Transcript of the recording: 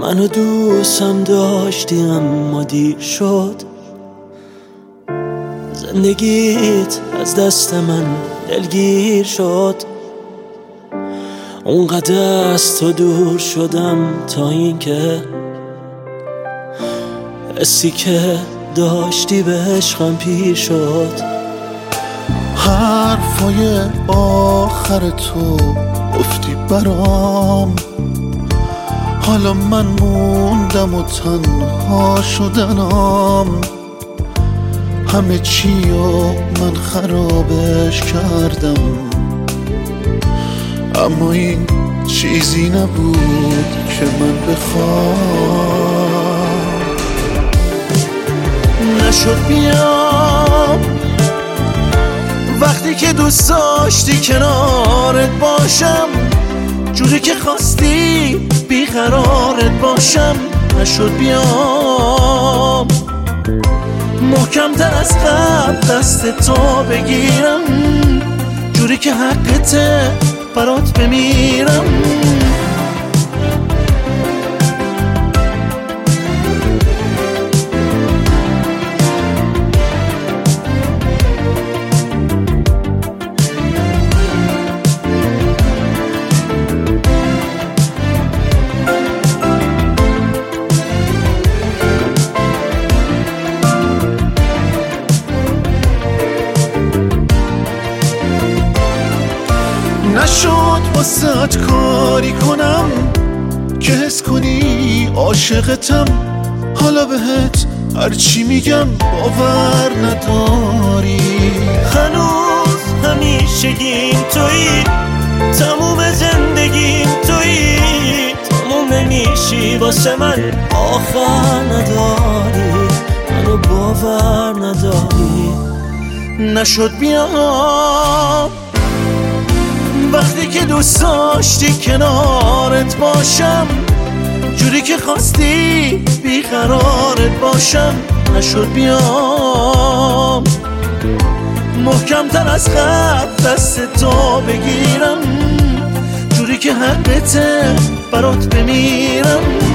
منو دوستم داشتی اما دیر شد. زندگیت از دست من دلگیر شد. اونقدر از تو دور شدم تا اینکه حسی که داشتی به عشقم پیر شد. حرفای آخر تو گفتی برام، حالا من موندم و تنها شدنم. همه چیو من خرابش کردم، اما این چیزی نبود که من بخوام. نشد بیام وقتی که دوست داشتی کنارت باشم، جوری که خواستی بیقرارت باشم. نشد بیام محکم‌تر از قبل دست تو بگیرم، جوری که حقته برات بمیرم. نشد واسه کاری کنم که حس کنی عاشقتم. حالا بهت هرچی میگم باور نداری. هنوز همیشگیم تویی، تموم زندگیم تویی. تموم نمیشی واسه من، آخر نداری، منو باور نداری. نشد بیام وقتی که دوست داشتی کنارت باشم، جوری که خواستی بیقرارت باشم. نشد بیام محکم‌تر از قبل دست تو بگیرم، جوری که حقته برات بمیرم.